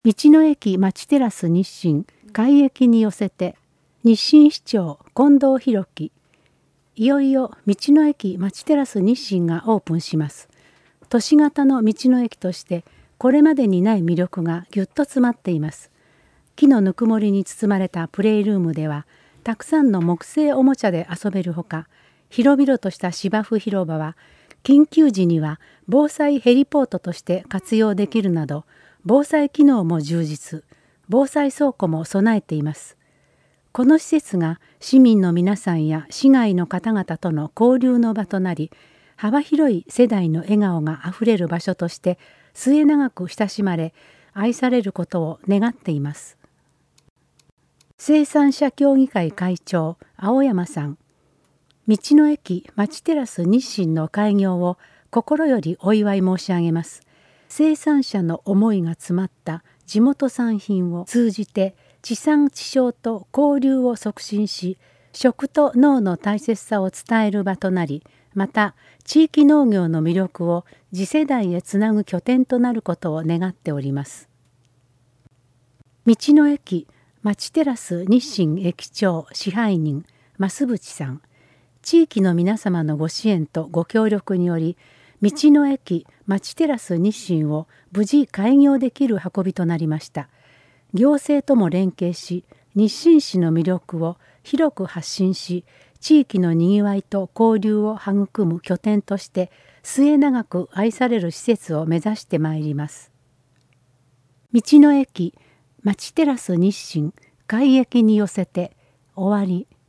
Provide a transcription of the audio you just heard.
道の駅まちテラス日清改駅に寄せて、日清市長近藤弘樹。いよいよ道の駅まちテラス日清がオープンします。都市型の道の駅としてこれまでにない魅力がぎゅっと詰まっています。木のぬくもりに包まれたプレイルームではたくさんの木製おもちゃで遊べるほか、広々とした芝生広場は緊急時には防災ヘリポートとして活用できるなど、防災機能も充実、防災倉庫も備えています。この施設が市民の皆さんや市外の方々との交流の場となり、幅広い世代の笑顔があふれる場所として末永く親しまれ愛されることを願っています。生産者協議会会長青山さん。道の駅まちテラス日清の開業を心よりお祝い申し上げます。生産者の思いが詰まった地元産品を通じて地産地消と交流を促進し、食と農の大切さを伝える場となり、また地域農業の魅力を次世代へつなぐ拠点となることを願っております。道の駅まちテラス日清駅長支配人増渕さん。地域の皆様のご支援とご協力により、道の駅まちテラス日清を無事開業できる運びとなりました。行政とも連携し、日清市の魅力を広く発信し、地域のにぎわいと交流を育む拠点として末永く愛される施設を目指してまいります。道の駅まちテラス日清改駅に寄せて終わり。